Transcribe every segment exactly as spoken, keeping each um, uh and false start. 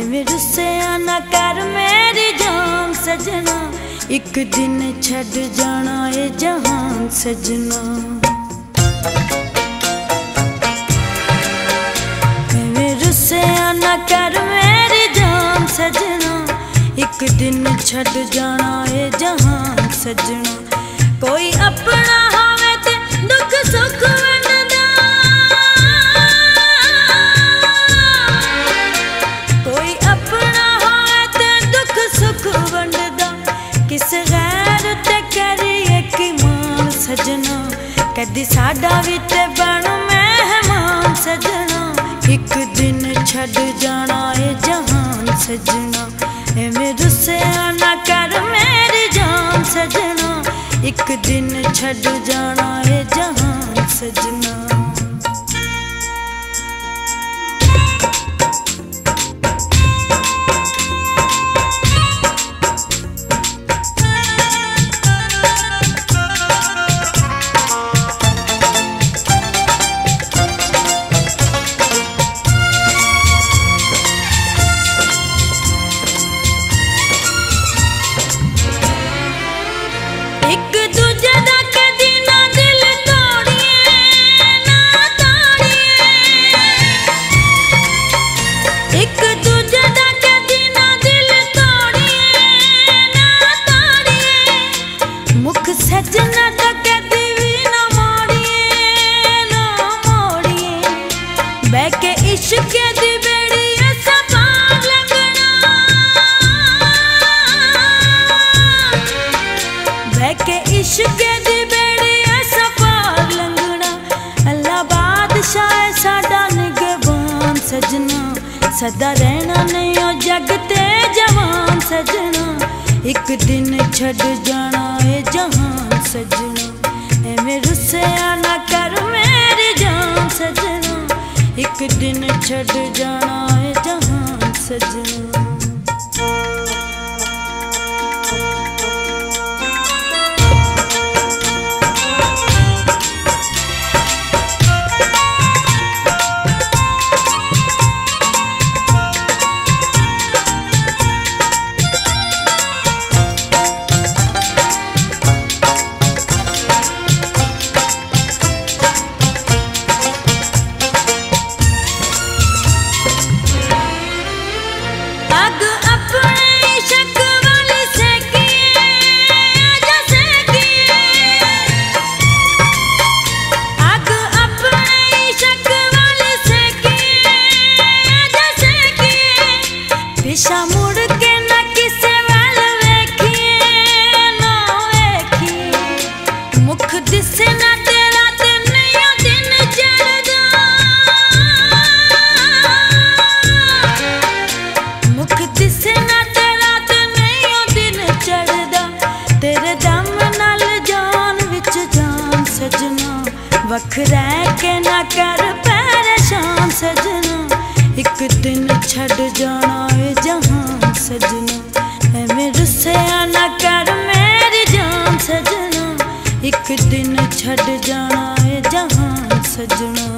एवें रुस्सिया ना कर मेरी जान सजना, एक दिन छड़ जाना ए जहान सजना। एवें रुस्सिया ना कर मेरी जान सजना, एक दिन छड़ जाना ए जहान सजना। कोई अपना होवे ते दुख सुख वंडदा, कोई अपना होवे ते दुख सुख वंडदा, किस गैर ते करिए कि मान सजना। कदी साडा भी ते बन मेहमान सजना, एक दिन छड़ जाना ए जहान सजना। एवें रुस्सिया ना कर मेरी जान सजना, एक दिन छड़ जाना ए जहान सजना। इश्क़ दी बेड़ी ऐसा पार लंघना, अल्लाह बादशाह साडा निगहबान सजना। सदा रहना नहीं ओ जग ते जवान सजना, एक दिन छड़ जाना ए जहान सजना। एवें रुस्सिया ना कर मेरी जान सजना, एक दिन छड़ जाना ए जहान सजना। दिशा मुड़ के ना किसे वाल वेखिए ना वेखी, मुख दिसे ना तेरा ते नहीं दिन चढ़दा, मुख दिसे ना तेरा ते नहीं दिन चढ़दा। तेरे दम नाल जान विच जान सजना, वख रह के ना कर परेशान सजना, एक दिन छड़ जाना ए जहान सजना। एवें रुस्सिया ना कर मेरी जान सजना, एक दिन छड़ जाना ए जहान सजना।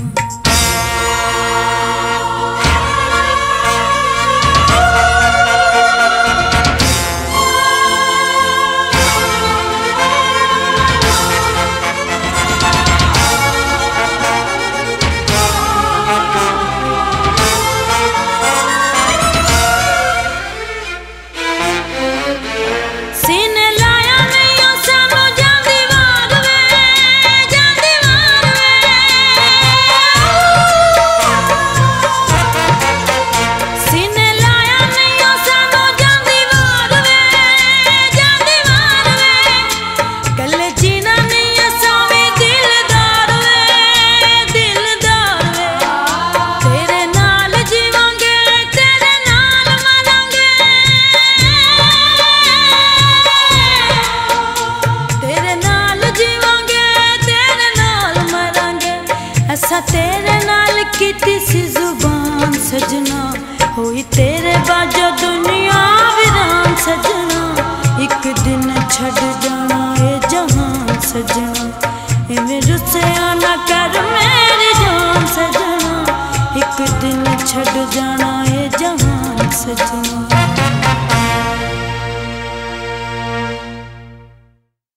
असा तेरे नाल कीती सी जुबान सजना, होई तेरे बाजो दुनिया वीरान सजना, एक दिन छड़ जाना ए जहान सजना। एवें रुस्सिया ना कर मेरी जान सजना, एक दिन छड़ जाना ए जहान सजना।